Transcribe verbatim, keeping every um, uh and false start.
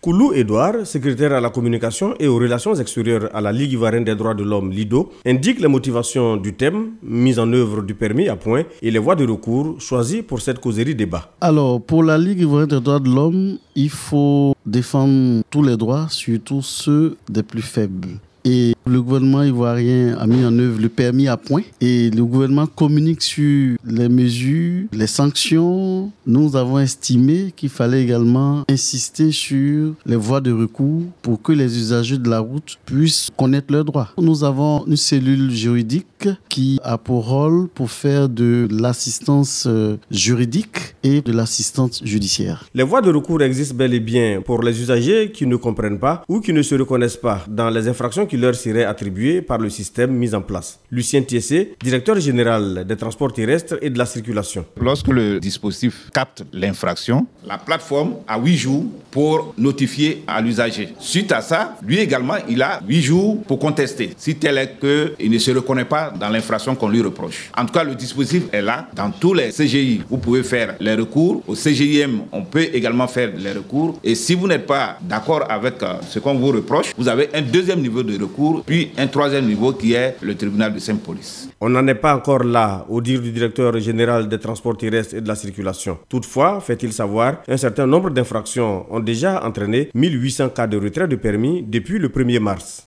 Koulou Edouard, secrétaire à la communication et aux relations extérieures à la Ligue ivoirienne des droits de l'homme, Lido, indique les motivations du thème, mise en œuvre du permis à point et les voies de recours choisies pour cette causerie débat. Alors, pour la Ligue ivoirienne des droits de l'homme, il faut défendre tous les droits, surtout ceux des plus faibles. Et le gouvernement ivoirien a mis en œuvre le permis à point et le gouvernement communique sur les mesures, les sanctions. Nous avons estimé qu'il fallait également insister sur les voies de recours pour que les usagers de la route puissent connaître leurs droits. Nous avons une cellule juridique qui a pour rôle pour faire de l'assistance juridique et de l'assistance judiciaire. Les voies de recours existent bel et bien pour les usagers qui ne comprennent pas ou qui ne se reconnaissent pas dans les infractions qui leur seraient attribuées par le système mis en place. Lucien Tiessé, directeur général des transports terrestres et de la circulation. Lorsque le dispositif capte l'infraction, la plateforme a huit jours pour notifier à l'usager. Suite à ça, lui également, il a huit jours pour contester, si tel est qu'il ne se reconnaît pas dans l'infraction qu'on lui reproche. En tout cas, le dispositif est là. Dans tous les C G I, vous pouvez faire les recours. Au C G I M, on peut également faire les recours. Et si vous n'êtes pas d'accord avec ce qu'on vous reproche, vous avez un deuxième niveau de recours, puis un troisième niveau qui est le tribunal de Saint-Police. On n'en est pas encore là, au dire du directeur général des transports terrestres et de la circulation. Toutefois, fait-il savoir, un certain nombre d'infractions ont déjà entraîné mille huit cents cas de retrait de permis depuis le premier mars.